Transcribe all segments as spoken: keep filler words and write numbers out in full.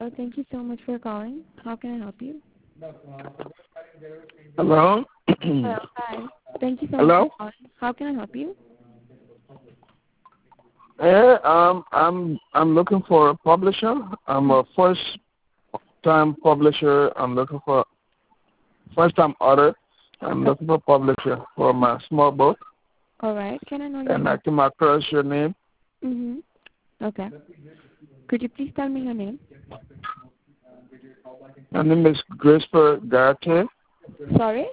Oh, thank you so much for calling. How can I help you? Hello? Hello. Hi. Thank you so Hello? much for calling. How can I help you? Yeah, um, I'm I'm looking for a publisher. I'm a first time publisher. I'm looking for first time author. I'm looking for a publisher for my small book. All right. Can I know your And name? I came across your name. Mm-hmm. Okay. Could you please tell me your name? My name is Grisper Garte. Sorry?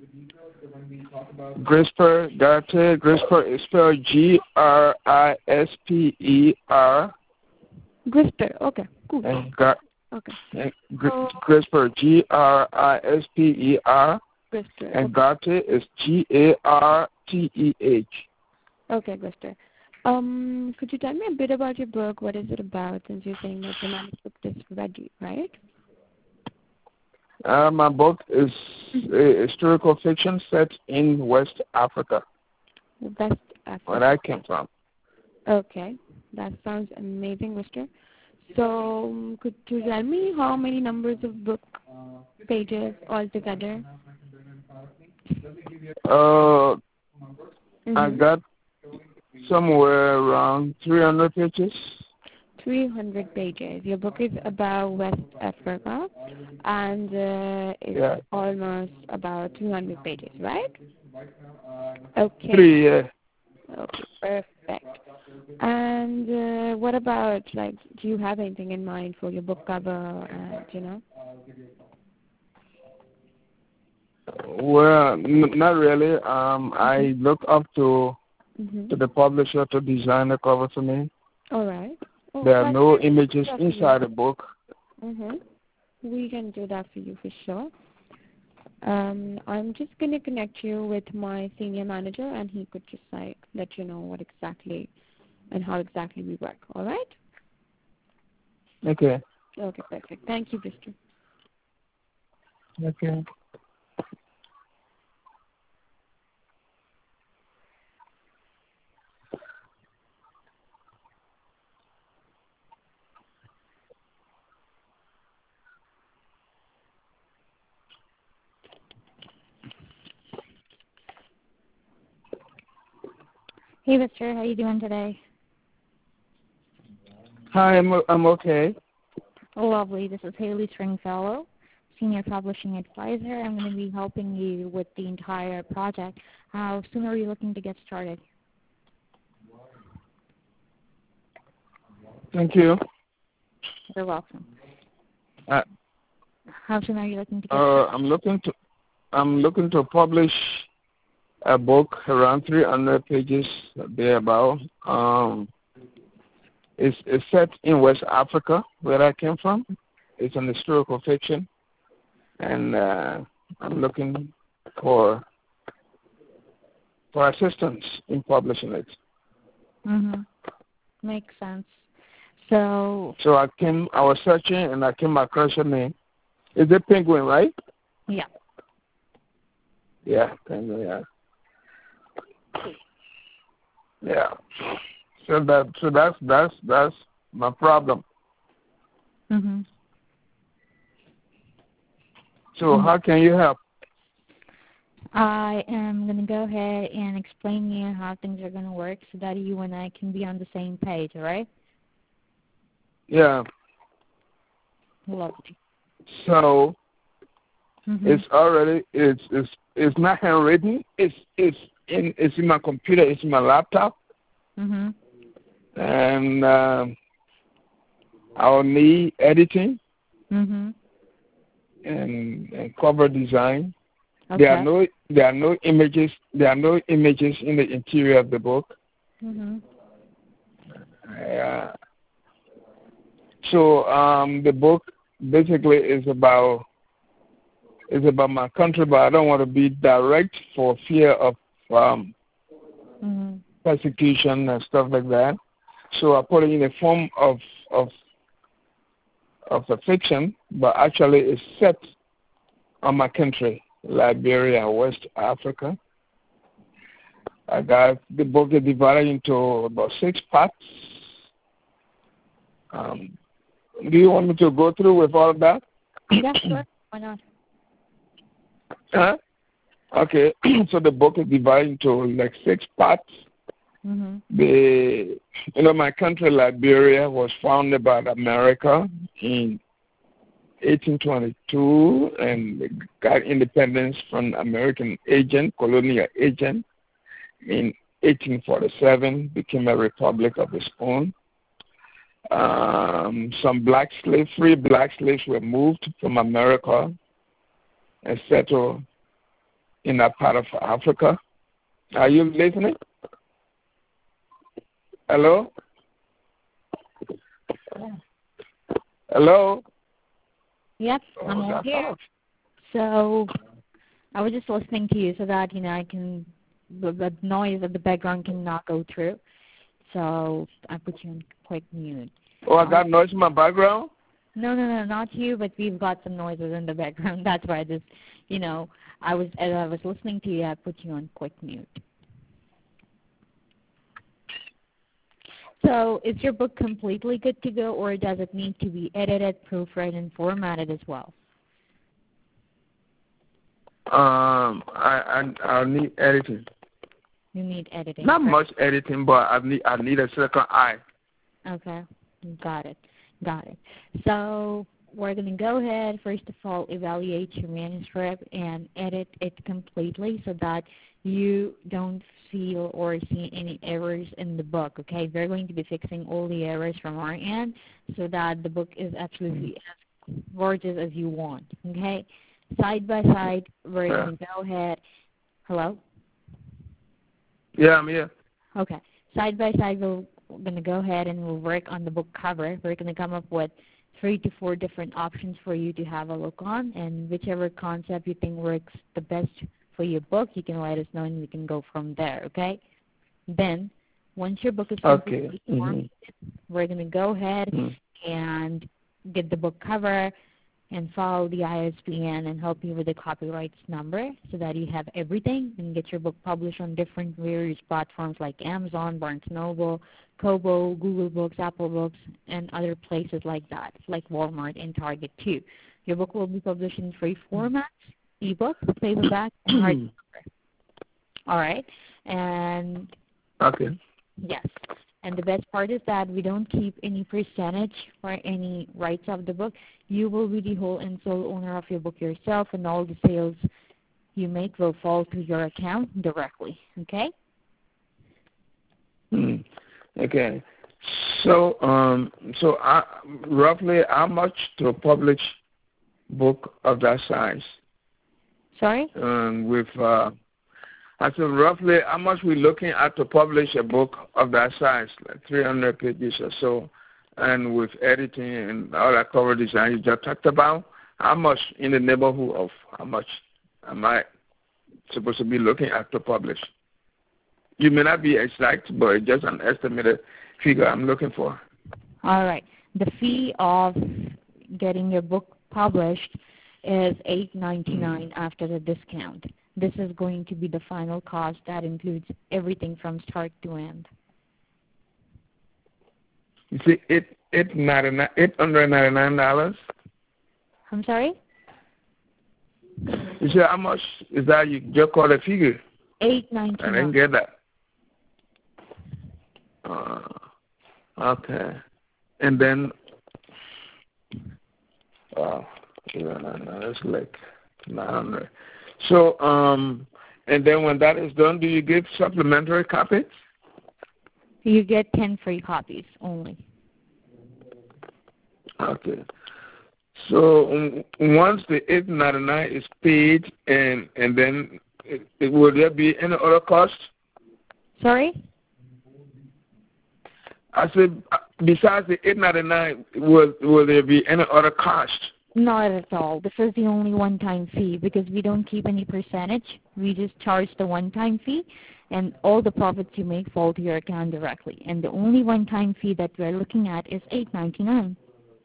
Grisper Garte. Grisper is spelled G R I S P E R. Grisper. Okay. Cool. And Ga- Okay. and Gr- Grisper, G R I S P E R. Grisper. And Okay. Garte is G A R T E H. Okay, Grisper. Um, could you tell me a bit about your book? What is it about? Since you're saying that your manuscript is ready, right? Uh, my book is a historical fiction set in West Africa, West Africa. where I came from. Okay. That sounds amazing, Mister. So, um, could you tell me how many numbers of book pages altogether? Uh, Mm-hmm. I got somewhere around three hundred pages. three hundred pages. Your book is about West Africa, and uh, it's Yeah. almost about two hundred pages, right? Okay. Three, yeah. Okay, perfect. And uh, what about, like, do you have anything in mind for your book cover and, you know? Well, n- not really. Um, I look up to Mm-hmm. to the publisher to design the cover for me. All right. Oh, There are that no can be images done for inside you. the book. Mm-hmm. We can do that for you for sure. Um, I'm just going to connect you with my senior manager, and he could just like let you know what exactly and how exactly we work. All right? Okay. Okay, perfect. Thank you, Mister Okay. Hey, Mister, how you doing today? Hi, I'm I'm okay. Lovely. This is Haley Stringfellow, Senior Publishing Advisor. I'm going to be helping you with the entire project. How soon are you looking to get started? Thank you. You're welcome. Uh, How soon are you looking to get uh, started? I'm looking to I'm looking to publish a book around three hundred pages thereabout. Um, it's, it's set in West Africa, where I came from. It's an historical fiction, and uh, I'm looking for for assistance in publishing it. Mm-hmm. Makes sense. So, So I came, I was searching, and I came across your name. Is it Penguin, right? yeah. Yeah, Penguin. Yeah. Yeah. So that so that's that's that's my problem. Mm-hmm. So Mm-hmm. how can you help? I am going to go ahead and explain to you how things are going to work so that you and I can be on the same page, all right? Yeah. Lovely. So Mm-hmm. it's already it's it's it's not handwritten. It's it's in it's in my computer. It's in my laptop, Mm-hmm. and uh, I'll need editing Mm-hmm. and, and cover design. Okay. There are no there are no images. There are no images in the interior of the book. Mm-hmm. Uh, so um, the book basically is about is about my country, but I don't want to be direct for fear of um, Mm-hmm. persecution and stuff like that. So I put it in the form of of of a fiction, but actually it's set on my country, Liberia, West Africa. I got the book is divided into about six parts. Um, do you want me to go through with all of that? Yeah, sure. Why not? Huh? Okay. So the book is divided into like six parts. Mm-hmm. The you know my country Liberia was founded by America in eighteen twenty-two and got independence from American agent, colonial agent. In eighteen forty-seven, became a republic of its own. Um, some black slaves, free black slaves were moved from America and settled in that part of Africa. Are you listening? Hello? Hello? Yep, Oh, I'm all that's here. off. So I was just listening to you so that, you know, I can, the, the noise of the background cannot go through. So I put you on quick mute. Oh, I got noise in my background? No, no, no, not you, but we've got some noises in the background. That's why I just, you know, I was, as I was listening to you, I put you on quick mute. So is your book completely good to go, or does it need to be edited, proofread, and formatted as well? Um, I I I need editing. You need editing. Not correct? much editing, but I need I need a second eye. Okay, got it, got it. So we're going to go ahead, first of all, evaluate your manuscript and edit it completely so that you don't feel or see any errors in the book, okay? We're going to be fixing all the errors from our end so that the book is absolutely as gorgeous as you want, okay? Side by side, we're Yeah. going to go ahead. Hello? Yeah, I'm here. Okay. Side by side, we're going to go ahead and we'll work on the book cover. We're going to come up with three to four different options for you to have a look on, and whichever concept you think works the best for your book, you can let us know and we can go from there, okay? Then, once your book is completely Okay. formed, Mm-hmm. we're going to go ahead Mm-hmm. and get the book cover and follow the I S B N and help you with the copyrights number so that you have everything and get your book published on different various platforms like Amazon, Barnes and Noble, Kobo, Google Books, Apple Books, and other places like that, like Walmart and Target too. Your book will be published in three formats: ebook, paperback, and hardcover. All right, and Okay. yes. And the best part is that we don't keep any percentage or any rights of the book. You will be the whole and sole owner of your book yourself, and all the sales you make will fall to your account directly. Okay? Mm. Okay. So, um, so I, roughly, how much to publish book of that size? Sorry? Um, with uh, I said roughly how much we're looking at to publish a book of that size, like three hundred pages or so, and with editing and all that cover design you just talked about, how much in the neighborhood of how much am I supposed to be looking at to publish? You may not be exact, but it's just an estimated figure I'm looking for. All right. The fee of getting your book published is eight ninety-nine mm-hmm. after the discount. This is going to be the final cost that includes everything from start to end. You see, it it ninety nine eight hundred ninety nine dollars. I'm sorry. You see how much is that? You just call a figure. Eight ninety nine. I didn't get that. Uh, okay, and then uh, it's like nine hundred. So, um, and then when that is done, do you give supplementary copies? You get ten free copies only. Okay. So um, once the eight ninety nine is paid, and and then it, it, will there be any other cost? Sorry? I said besides the eight ninety nine, will will there be any other cost? Not at all. This is the only one-time fee because we don't keep any percentage. We just charge the one-time fee, and all the profits you make fall to your account directly. And the only one-time fee that we're looking at is eight ninety-nine.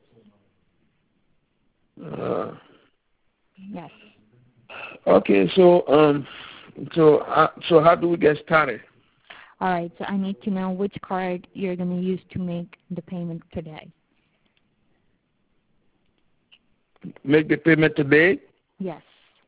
Uh, yes. Okay, so um, so uh, so how do we get started? All right. So I need to know which card you're going to use to make the payment today. make the payment today? Yes.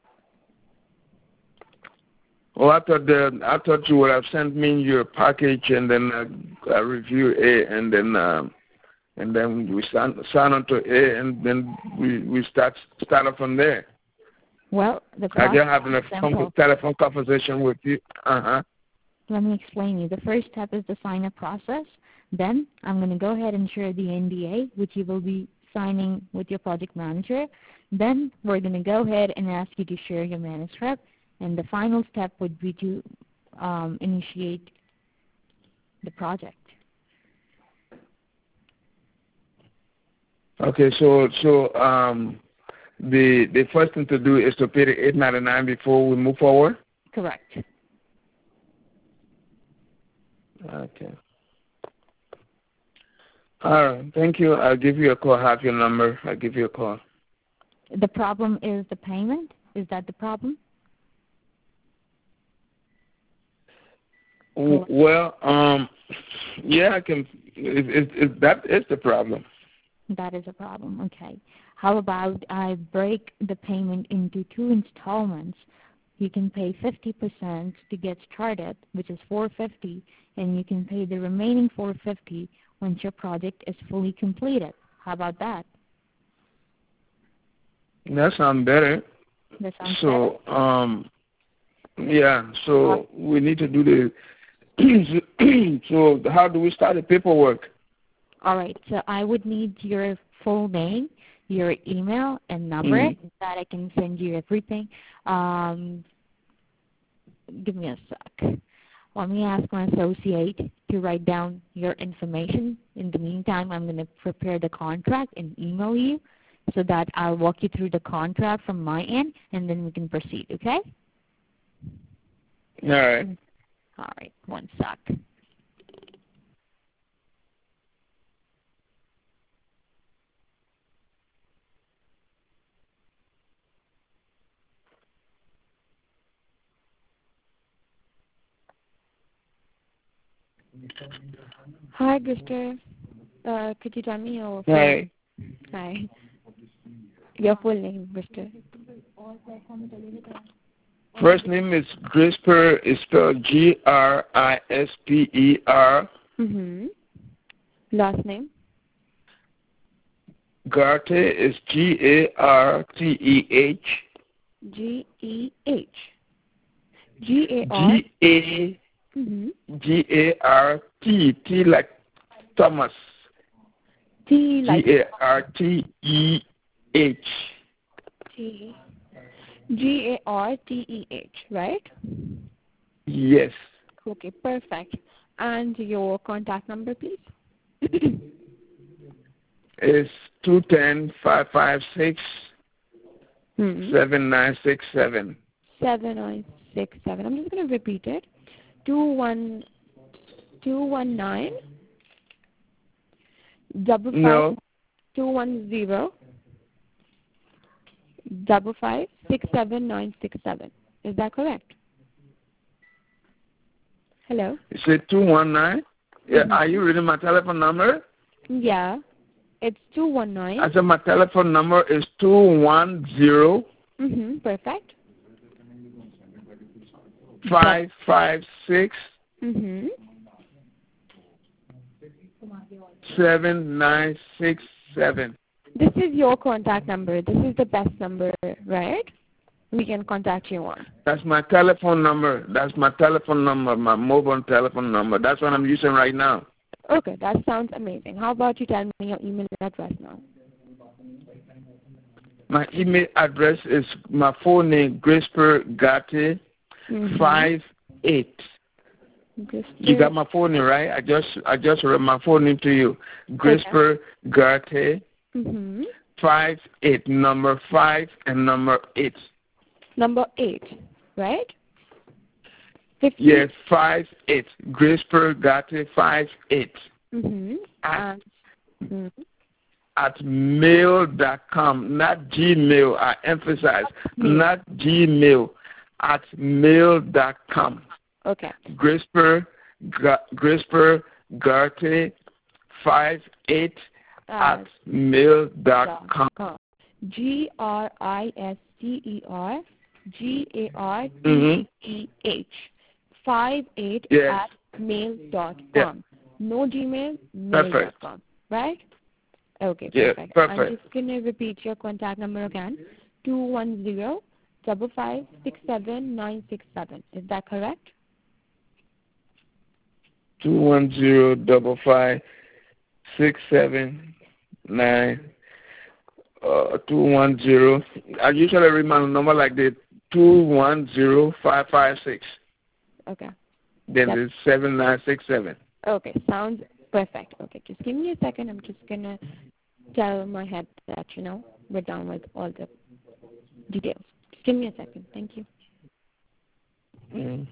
Oh, I thought the, I thought you would have sent me your package and then uh, uh, review A and then uh, and then we sign sign on to A and then we we start start up from there. Well, the I process just having a is simple. telephone conversation with you. Uh huh. Let me explain you. The first step is the sign-up process. Then I'm going to go ahead and share the N D A, which you will be signing with your project manager. Then we're going to go ahead and ask you to share your manuscript. And the final step would be to um, initiate the project. Okay, so so um, the the first thing to do is to pay the eight ninety nine before we move forward. Correct. Okay. All right. Thank you. I'll give you a call. I have your number. I'll give you a call. The problem is the payment? Is that the problem? Well, um, yeah, I can. It, it, it, that is the problem. That is a problem. Okay. How about I break the payment into two installments? You can pay fifty percent to get started, which is four hundred fifty dollars, and you can pay the remaining four hundred fifty dollars once your project is fully completed. How about that? That sounds better. That sounds so, better. um, yeah. So we need to do the. So how do we start the paperwork? All right. So I would need your full name, your email, and number Mm-hmm. that I can send you everything. Um, give me a sec. Let me ask my associate to write down your information. In the meantime, I'm going to prepare the contract and email you so that I'll walk you through the contract from my end, and then we can proceed, okay? All right. All right. One sec. Hi, Mister Uh, could you tell me your full Hi. Hi. Your full name, Mister First name is Grisper. It's spelled G R I S P E R. Mm-hmm. Last name? Garte is G A R T E H. G E H. G A R. G A Mm-hmm. G A R T T like Thomas. T like G A R T E H. T. G A R T E H, right? Yes. Okay, perfect. And your contact number, please? It's two ten five five six Mm-hmm. seven nine six seven. seven nine six seven. I'm just going to repeat it. Two one two one nine double five No. two one zero double five six seven nine six seven. Is that correct? Hello? You said two one nine? Yeah, Mm-hmm. are you reading my telephone number? Yeah. It's two one nine. I said my telephone number is two one zero Mm-hmm. Perfect. five five six Mm-hmm. seven nine six seven. This is your contact number. This is the best number, right? We can contact you on. That's my telephone number. That's my telephone number, my mobile telephone number. That's what I'm using right now. Okay, that sounds amazing. How about you tell me your email address now? My email address is my full name, Grisper Garte, Mm-hmm. five eight. Just You got my phone name, right? I just I just read my phone name to you. Grisper Garte, Mm-hmm. five eight, number five and number eight. Number eight, right? fifty. Yes, five eight. Grisper Garte, five eight. Mm-hmm. At, mm-hmm. at mail dot com, not Gmail. I emphasize, not Gmail. At mail dot com. Okay. Grisper, Grisper Garte, five eight Uh, at mail dot com. G R I S T E R G A R T Mhm. E H five eight Yes. at mail dot Yeah. com. No Gmail, mail dot Perfect. com. Right? Okay, Yeah. perfect. I'm Perfect. just going to repeat your contact number again. two one zero, five five six seven nine six seven. Is that correct? Two one zero double five six seven nine uh two one zero. I usually read my number like the two one zero five five six. Okay. Then Yep. it's seven nine six seven. Okay, sounds perfect. Okay, just give me a second. I'm just going to tell my head that, you know, we're done with all the details. Just give me a second. Thank you. Mm.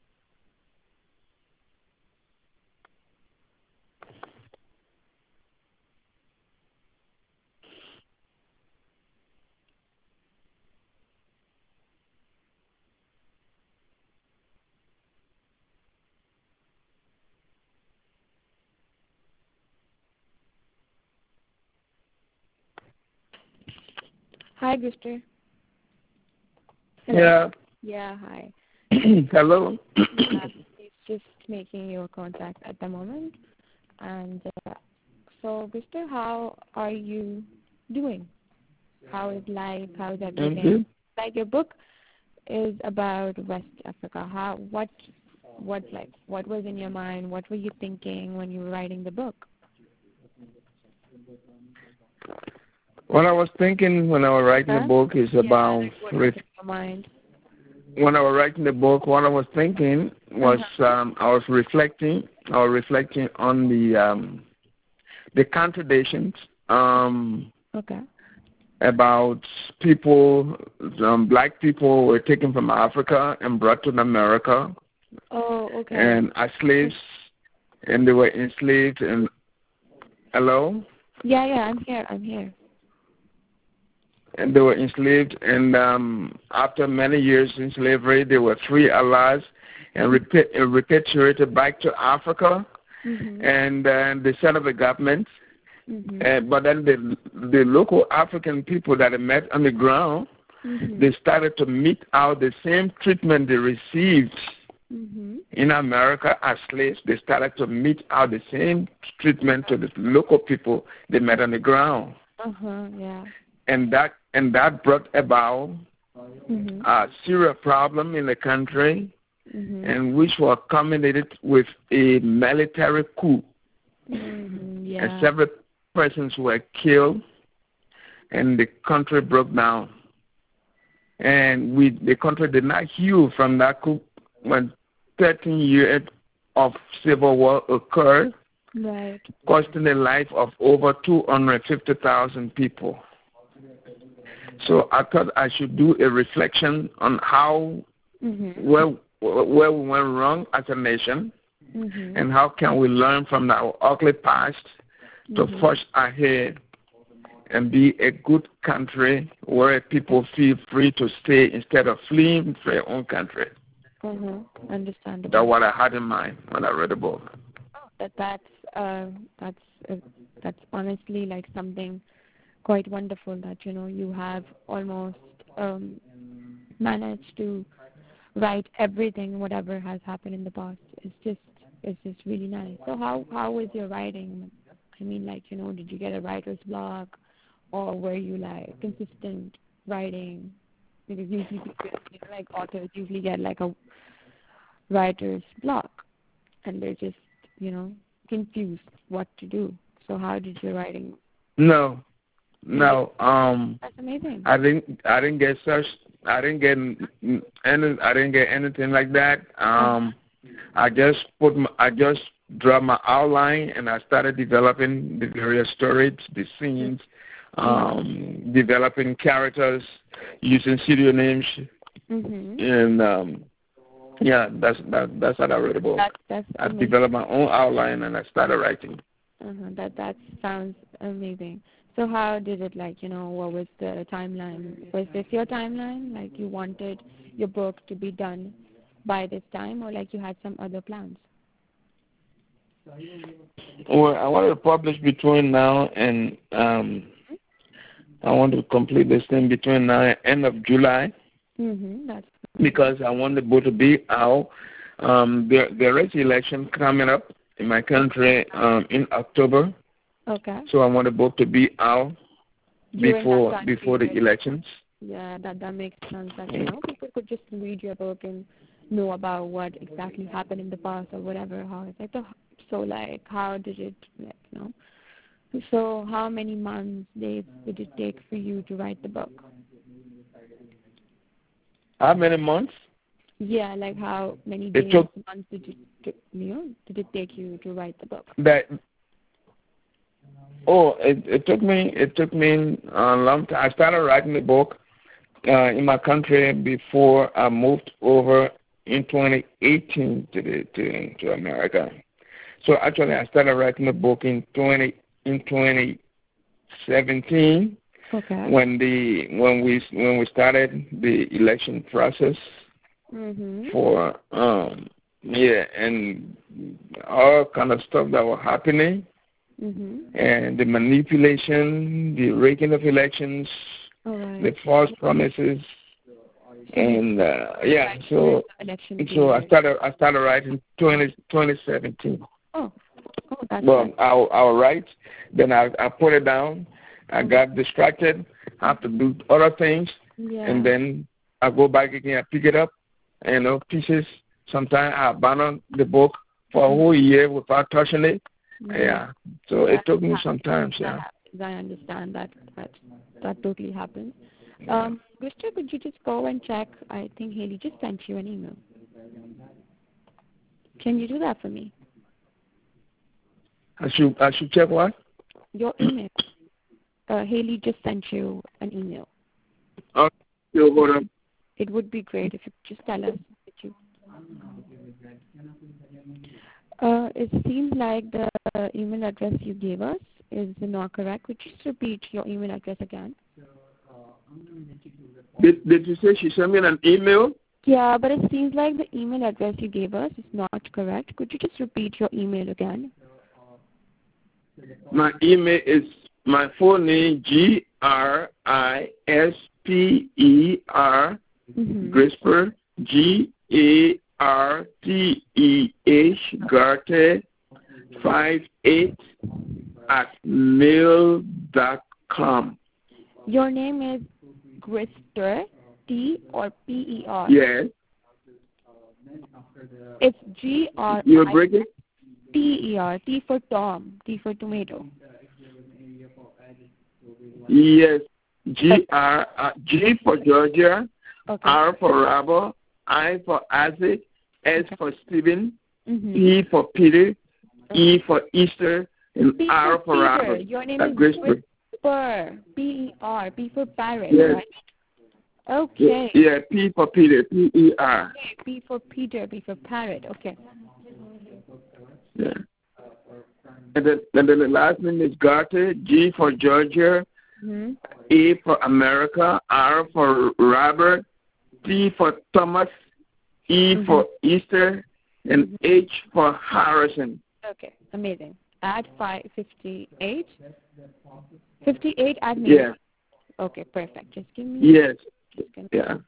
Hi, Guster. Hello. Yeah. Yeah, hi. Hello. Yeah, he's just making your contact at the moment. And uh, so, Guster, how are you doing? How is life? How is I'm everything? good. Like your book is about West Africa. How? What? What like? What was in your mind? What were you thinking when you were writing the book? What I was thinking when I was writing the Huh? book is Yeah, about like what was ref- in your mind? when I was writing the book. What I was thinking was Uh-huh. um, I was reflecting. I was reflecting on the um, the contradictions um, Okay. about people. Um, black people were taken from Africa and brought to America, Oh, okay. and as slaves, and they were enslaved. And hello. Yeah, yeah, I'm here. I'm here. And they were enslaved, and um, after many years in slavery, they were free at last and repa- uh, repatriated back to Africa, Mhm. and uh, they set up a government. Mhm. Uh, but then the the local African people that they met on the ground, Mhm. they started to mete out the same treatment they received Mhm. in America as slaves. They started to mete out the same treatment to the local people they met on the ground, Uh huh. Yeah. and that and that brought about Mhm. a serious problem in the country, Mhm. and which was culminated with a military coup. Mhm. And Yeah. several persons were killed, and the country broke down. And we, the country did not heal from that coup when thirteen years of civil war occurred, Right. costing the life of over two hundred fifty thousand people. So I thought I should do a reflection on how Mhm. where where we went wrong as a nation, Mhm. and how can we learn from our ugly past to Mhm. forge ahead and be a good country where people feel free to stay instead of fleeing to their own country. Mhm. Understandable. That's what I had in mind when I read the book. That that's uh that's uh, that's honestly like something quite wonderful that you know you have almost um managed to write everything whatever has happened in the past. It's just it's just really nice. So how how was your writing? I mean, like you know, did you get a writer's block, or were you like consistent writing? Because usually people, you know, like authors usually get like a writer's block, and they're just you know confused what to do. So how did your writing? No, no. Um, That's amazing. I didn't. I didn't get such. I didn't get any. I didn't get anything like that. Um, I just put. My, I just draw my outline, and I started developing the various stories, the scenes, um, developing characters, using pseudonyms, Mhm. and um, yeah, that's that, that's how I read the book. That that's I amazing. developed my own outline, and I started writing. Uh-huh. That that sounds amazing. So how did it like, you know, what was the timeline? Was this your timeline? Like you wanted your book to be done by this time or like you had some other plans? Well, I wanted to publish between now and um, I want to complete this thing between now and end of July. Mm-hmm. That's because I want the book to be out. Um, there, there is election coming up in my country um, in October. okay. So I want the book to be out You're in that before country, before the right? elections. Yeah, that that makes sense. That you know people could just read your book and know about what exactly happened in the past or whatever. How it's like the so like how did it like you know. So how many months days did it take for you to write the book? How many months? Yeah, like how many It days, took months did it took, you know did it take you to write the book? that. Oh, it, it took me. It took me a long time. I started writing the book uh, in my country before I moved over in twenty eighteen to the to, to America. So actually, I started writing the book in twenty in twenty seventeen Okay. when the when we when we started the election process Mhm. for um yeah and all kind of stuff that were happening Mhm. and the manipulation, the rigging of elections, All right. the false promises, So you and uh, yeah, right during so the election so I period. started I started writing twenty twenty seventeen. Oh, oh, that's Well, good. I'll I'll write, then I I put it down. I Mhm. got distracted, have to do other things, Yeah. and then I go back again. I pick it up, you know, pieces. Sometimes I abandon the book for a whole year without touching it. Yeah. Yeah, so it That took me happens. some time. That Yeah. happens. I understand that. That that totally happens. Um, Gustav, could you just go and check? I think Haley just sent you an email. Can you do that for me? I should I should check what? Your email. Uh, Haley just sent you an email. Okay, so hold on. It would be great if you could just tell us that you. Uh, it seems like the email address you gave us is not correct. Could you just repeat your email address again? Did Did you say she sent me an email? Yeah, but it seems like the email address you gave us is not correct. Could you just repeat your email again? My email is my full name G R I S P E R Mm-hmm. Grisper G A R T E H Garte five eight at mail dot com. Your name is Grister, T or P E R? Yes. It's G R You I break it? T E R, T for Tom, T for tomato. Yes. G R uh, G for Georgia, Okay. R for Rubber, I for Isaac, S Okay. for Stephen, Mm-hmm. E for Peter, Okay. E for Easter, and P R for for Peter. Robert. Your name Uh, is Grisper. Whisper, P E R, P for parrot, Yes. right? Okay. Yeah, P for Peter, P E R. Okay, P for Peter, P for parrot. Okay. Yeah. And then, and then the last name is Garte, G for Georgia, Mm-hmm. A for America, R for Robert, T for Thomas, E Mm-hmm. for Easter, and Mm-hmm. H for Harrison. Okay, amazing. At five fifty-eight, fifty-eight at mail. Yeah. Okay, perfect. Just give me. Yes. Just give me. Yeah.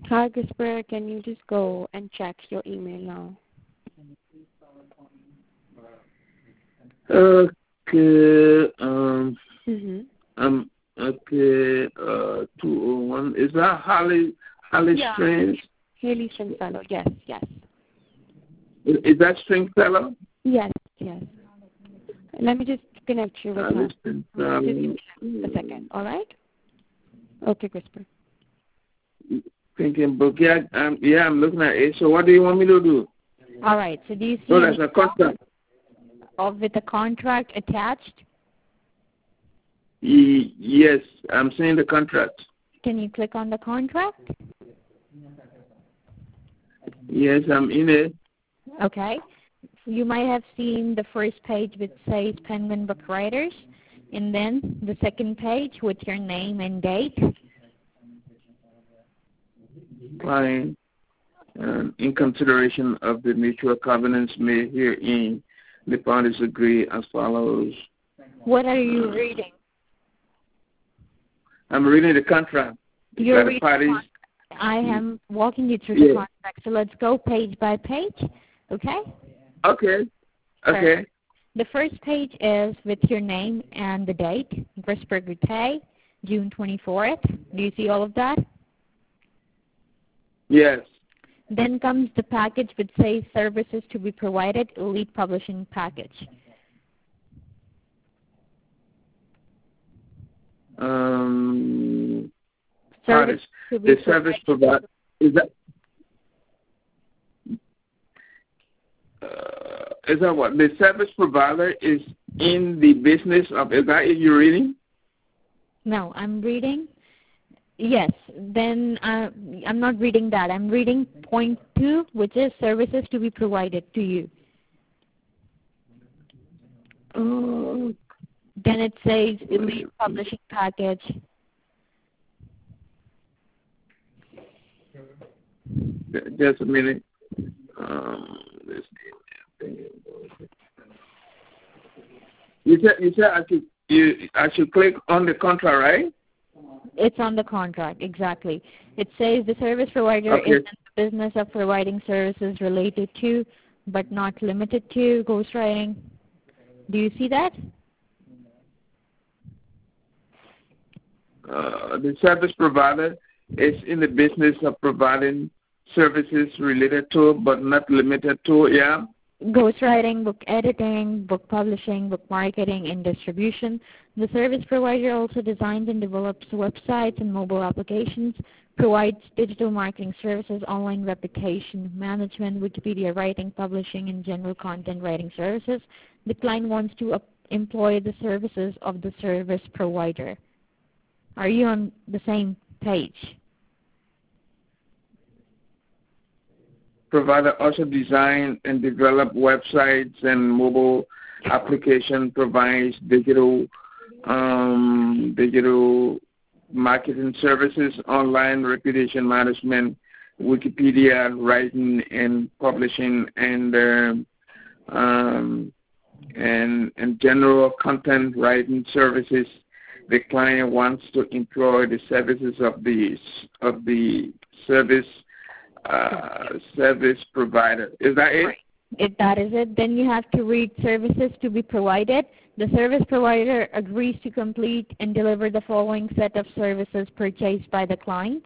Hi, Christopher. Can you just go and check your email now? Okay. Um. Mm-hmm. Um. Okay. Uh. Two oh one. Is that Holly? Holly Yeah. Strings? Haley Stringfellow. Yes, yes. Is, is that Stringfellow? Yes, yes. Let me just connect you with her. Holly Just give Stringfellow. me a second, all right? Okay, Christopher. Thinking book. Yeah. Um. Yeah. I'm looking at it. So what do you want me to do? All right. So do you see Oh, an that's a contract. email with a contract attached? Y- yes. I'm seeing the contract. Can you click on the contract? Yes. I'm in it. Okay. You might have seen the first page which says Penguin Book Writers, and then the second page with your name and date. Fine. Um, in consideration of the mutual covenants made herein, the parties agree as follows. What are you reading? I'm reading the contract. You're That the reading parties, the contract. I am walking you through yeah. the contract, so let's go page by page, okay? Okay. Okay. Perfect. The first page is with your name and the date, Christopher Goutte, June twenty-fourth. Do you see all of that? Yes. Then comes the package which says services to be provided, Elite Publishing Package. Um, Service parties. to be The service provided. provider is that. Uh, is that what the service provider is in the business of? Is that it you're reading? No, I'm reading. Yes, then uh, I'm not reading that. I'm reading point two, which is services to be provided to you. Oh. Then it says Elite Publishing Package. Just a minute. Um, let's see. You said you said I should you I should click on the contract, right? It's on the contract, exactly. It says the service provider Okay. is in the business of providing services related to, but not limited to, ghostwriting. Do you see that? Uh, the service provider is in the business of providing services related to, but not limited to. Yeah. Ghostwriting, book editing, book publishing, book marketing, and distribution. The service provider also designs and develops websites and mobile applications, provides digital marketing services, online reputation management, Wikipedia writing, publishing, and general content writing services. The client wants to up- employ the services of the service provider. Are you on the same page? Provider also design and develop websites and mobile application, provides digital um, digital marketing services, online reputation management, Wikipedia writing and publishing, and uh, um, and and general content writing services. The client wants to employ the services of the of the service. Uh, service provider. Is that it? Right. If that is it, then you have to read services to be provided. The service provider agrees to complete and deliver the following set of services purchased by the client.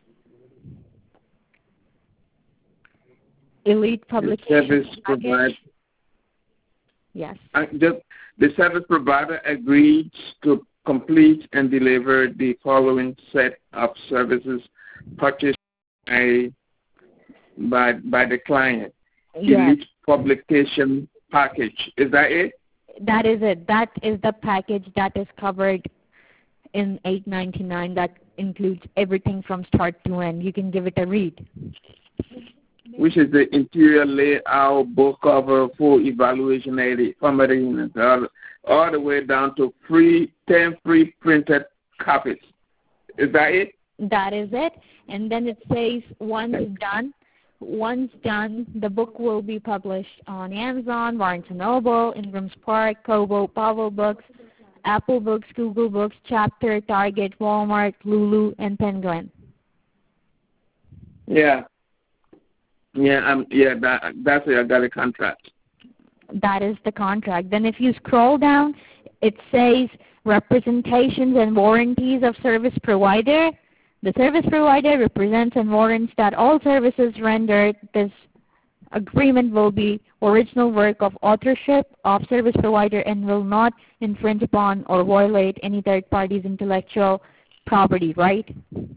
Elite Publication The service Package. provider. Yes. Uh, the, the service provider agrees to complete and deliver the following set of services purchased by by by the client. Yes. Elite Publication Package. Is that it? That is it. That is the package that is covered in eight ninety-nine. That includes everything from start to end. You can give it a read. Which is the interior layout, book cover, full evaluation edit, formatting, all, all the way down to free ten free printed copies. Is that it? That is it. And then it says once done. Once done, the book will be published on Amazon, Barnes and Noble, Ingram Spark, Kobo, Pavel Books, Apple Books, Google Books, Chapter, Target, Walmart, Lulu, and Penguin. Yeah. Yeah, um, yeah, that, that's it. I got a contract. That is the contract. Then if you scroll down, it says representations and warranties of service provider. The service provider represents and warrants that all services rendered this agreement will be original work of authorship of service provider and will not infringe upon or violate any third party's intellectual property, right?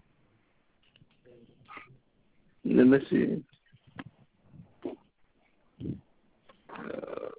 Let me see. Uh,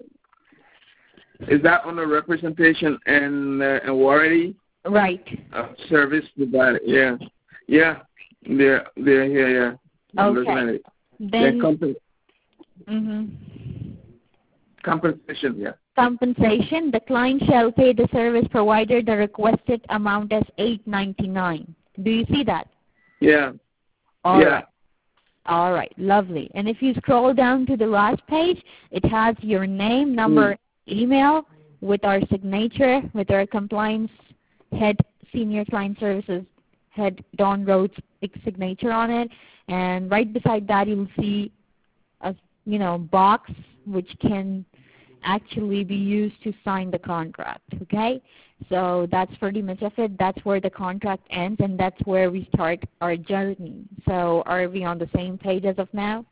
is that on the representation and, uh, and warranty? Right. Uh, service provider, yeah. Yeah, they're, they're here, yeah. I'm Okay. Then, they're comp- mm-hmm. compensation, yeah. Compensation, the client shall pay the service provider the requested amount as eight ninety-nine. Do you see that? Yeah. All yeah. right. All right, lovely. And if you scroll down to the last page, it has your name, number, mm. email, with our signature, with our compliance head, senior client services head, Dawn Rhodes' signature on it. And right beside that, you'll see a you know box which can actually be used to sign the contract. Okay, so that's pretty much of it. That's where the contract ends, and that's where we start our journey. So are we on the same page as of now?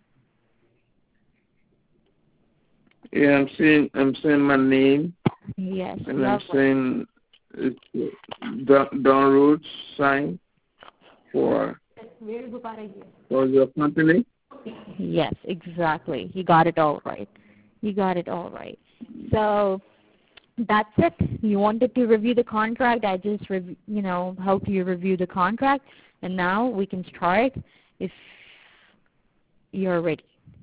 Yeah, I'm seeing I'm seeing my name. Yes. And lovely. I'm seeing Dawn Rhodes sign for for your company. Yes, exactly. You got it all right. You got it all right. So that's it. You wanted to review the contract. I just, rev- you know, help you review the contract. And now we can start if you're ready.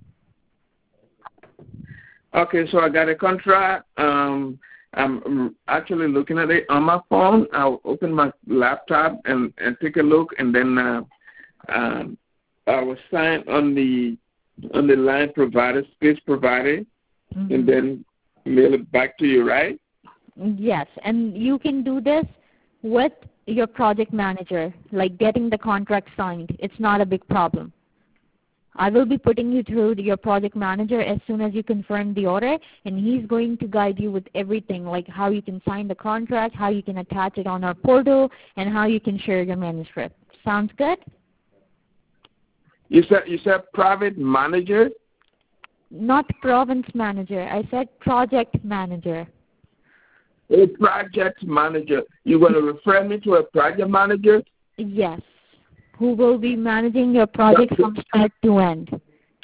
Okay, so I got a contract. Um, I'm actually looking at it on my phone. I'll open my laptop and, and take a look, and then uh, um, I will sign on the on the line provider, space provider, mm-hmm. and then mail it back to you, right? Yes, and you can do this with your project manager, like getting the contract signed. It's not a big problem. I will be putting you through your project manager as soon as you confirm the order, and he's going to guide you with everything, like how you can sign the contract, how you can attach it on our portal, and how you can share your manuscript. Sounds good? You said you said private manager? Not province manager. I said project manager. A project manager. You're going to refer me to a project manager? Yes. Who will be managing your project from start to end.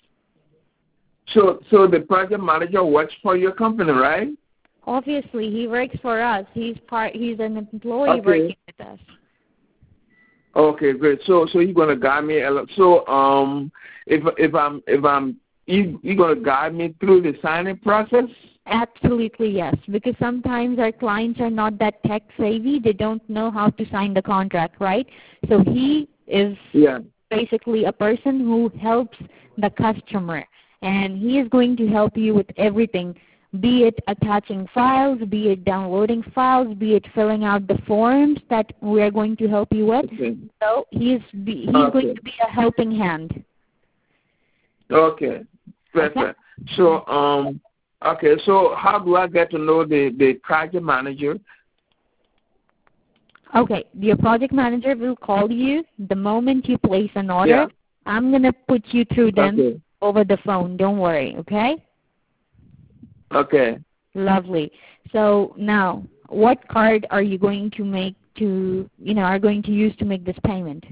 So so the project manager works for your company, right? Obviously, he works for us. He's part. He's an employee okay. working with us. Okay, great. So so you're gonna guide me. So um, if if I'm if I'm you you're gonna guide me through the signing process? Absolutely, yes. Because sometimes our clients are not that tech savvy. They don't know how to sign the contract, right? So he is yeah. basically a person who helps the customer, and he is going to help you with everything, be it attaching files, be it downloading files, be it filling out the forms that we are going to help you with. Okay. So he's be, he's okay. going to be a helping hand. Okay, perfect. Okay. So um, okay. So how do I get to know the the project manager? Okay, your project manager will call you the moment you place an order. Yeah. I'm going to put you through them okay. over the phone. Don't worry, okay? Okay. Lovely. So now, what card are you going to make to, you know, are going to use to make this payment?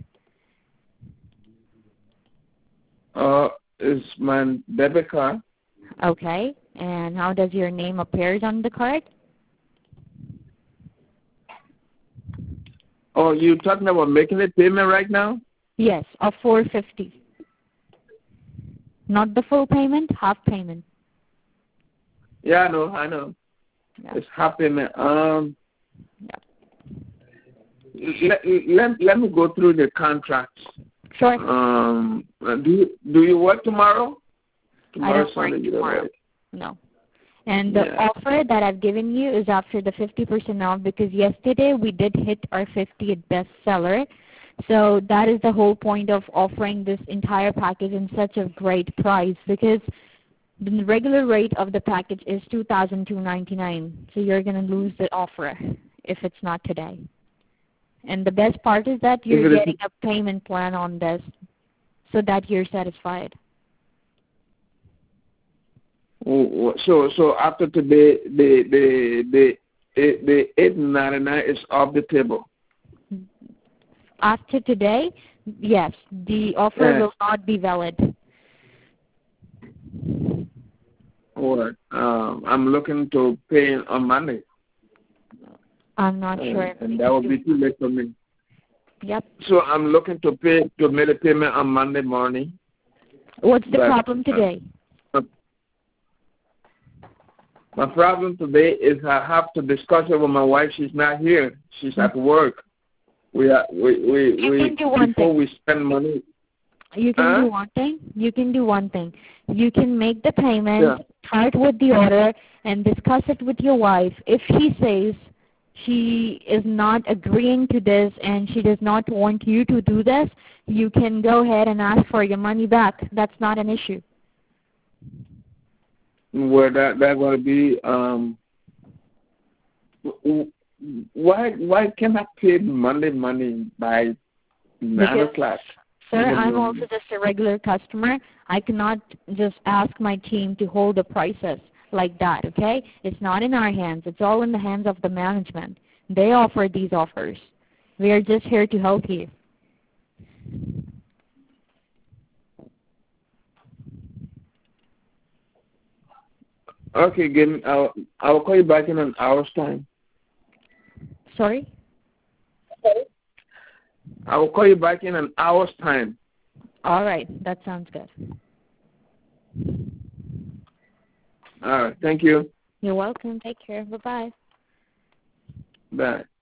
Uh, it's my debit card. Okay. And how does your name appear on the card? Oh, you're talking about making a payment right now? Yes, of four hundred fifty dollars. Not the full payment, half payment. Yeah, I know, I know. Yeah. It's half payment. Um, yeah. let, let, let me go through the contracts. Sure. Um, do you, do you work tomorrow? Tomorrow I don't work tomorrow. Right. No. And the yeah. offer that I've given you is after the fifty percent off, because yesterday we did hit our fiftieth bestseller. So that is the whole point of offering this entire package in such a great price, because the regular rate of the package is two thousand two hundred ninety-nine dollars. So you're going to lose the offer if it's not today. And the best part is that you're getting a payment plan on this so that you're satisfied. So so after today, the the the the eight ninety-nine is off the table. After today, yes, the offer Yes. will not be valid. All right. Um, I'm looking to pay on Monday. I'm not Uh, sure. If and we that can will do be too late for me. Yep. So I'm looking to pay to make a payment on Monday morning. What's the But, problem today? Uh, my problem today is I have to discuss it with my wife. She's not here. She's at work. We are we we, You we can do one before thing. we spend money. You can Huh? do one thing. You can do one thing. You can make the payment, Yeah. start with the order, and discuss it with your wife. If she says she is not agreeing to this and she does not want you to do this, you can go ahead and ask for your money back. That's not an issue. Where that that going to be? Um, why why can't I pay Monday money by nine Because, o'clock? sir, I'm also just a regular customer. I cannot just ask my team to hold the prices like that, okay? It's not in our hands. It's all in the hands of the management. They offer these offers. We are just here to help you. Okay, give me. I'll I'll call you back in an hour's time. Sorry? I will call you back in an hour's time. All right. That sounds good. All right. Thank you. You're welcome. Take care. Bye-bye. Bye.